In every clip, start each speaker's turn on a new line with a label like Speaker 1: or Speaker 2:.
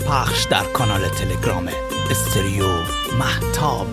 Speaker 1: پخش در کانال تلگرام استریو مهتاب.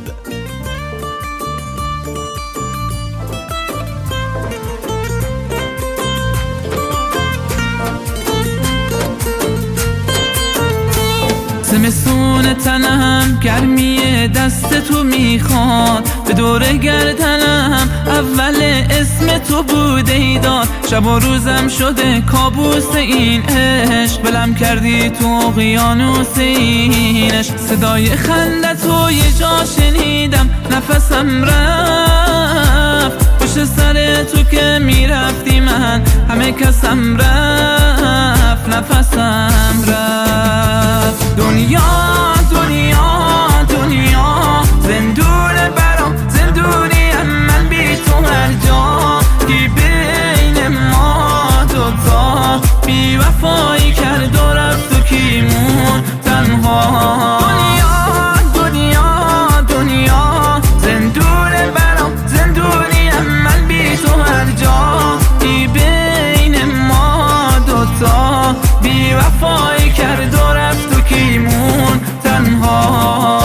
Speaker 2: زمستون تنم گرمی دست تو میخواد، به دور گردنم اول اسم تو بوده ایداد. شب و روزم شده کابوس این عشق، بلم کردی تو اقیانوس اینش. صدای خنده تو یه جا شنیدم، نفسم رفت پشت سر تو که میرفتی، من همه کسم رفت، نفسم رفت. دنیا دنیا دنیا زندونه برام، زندونی من بی تو هر جا کی بین ما دوتا بی وفایی کرد و رفت و کیمون تنها. دنیا دنیا دنیا زندونه برام، زندونی من بی تو هر جا کی بین ما دوتا بی وفایی کرد و رفت و کیمون تنها.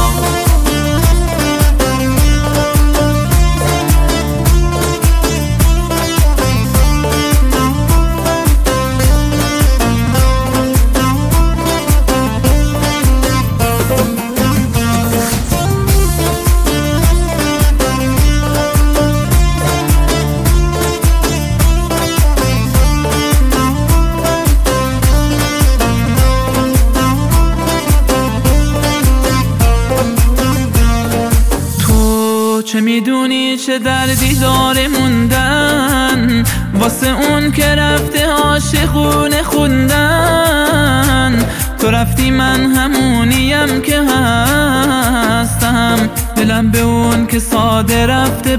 Speaker 2: چه میدونی چه دردی داره موندن واسه اون که رفته عاشقونه خوندن. تو رفتی من همونیم که هستم، دلم به اون که ساده رفته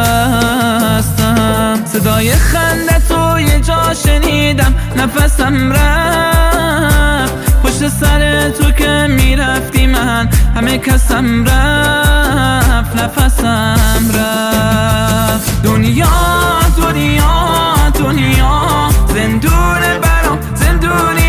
Speaker 2: بستم. صدای خنده تو یه جا شنیدم، نفسم رفت پشت سر تو که میرفتی، من همه کسم رفت، نفسم رفت. دنیا دنیا دنیا زندونه برام، زندونی